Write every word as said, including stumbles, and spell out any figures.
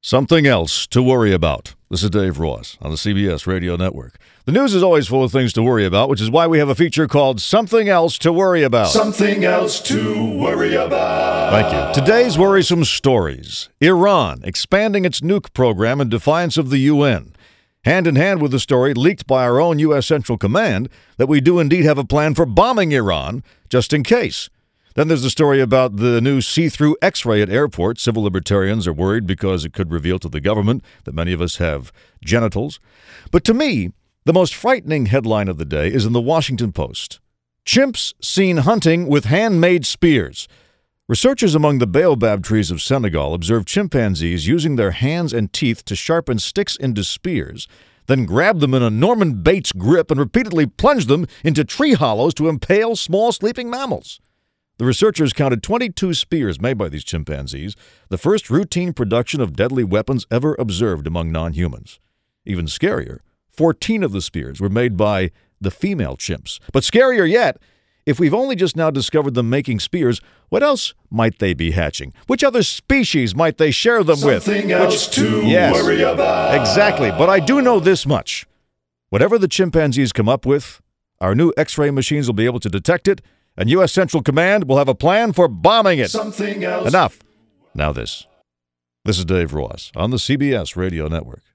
Something else to worry about. This is Dave Ross on the C B S Radio Network. The news is always full of things to worry about, which is why we have a feature called Something Else to Worry About. Something else to worry about. Thank you. Today's worrisome stories. Iran expanding its nuke program in defiance of the U N. Hand in hand with the story leaked by our own U S Central Command that we do indeed have a plan for bombing Iran, just in case. Then there's the story about the new see-through X-ray at airports. Civil libertarians are worried because it could reveal to the government that many of us have genitals. But to me, the most frightening headline of the day is in the Washington Post. Chimps seen hunting with handmade spears. Researchers among the baobab trees of Senegal observed chimpanzees using their hands and teeth to sharpen sticks into spears, then grab them in a Norman Bates grip and repeatedly plunge them into tree hollows to impale small sleeping mammals. The researchers counted twenty-two spears made by these chimpanzees, the first routine production of deadly weapons ever observed among non-humans. Even scarier, fourteen of the spears were made by the female chimps. But scarier yet, if we've only just now discovered them making spears, what else might they be hatching? Which other species might they share them with? Something else Which, to yes, worry about. Exactly, but I do know this much. Whatever the chimpanzees come up with, our new X-ray machines will be able to detect it, and U S Central Command will have a plan for bombing it. Something else. Enough. Now this. This is Dave Ross on the C B S Radio Network.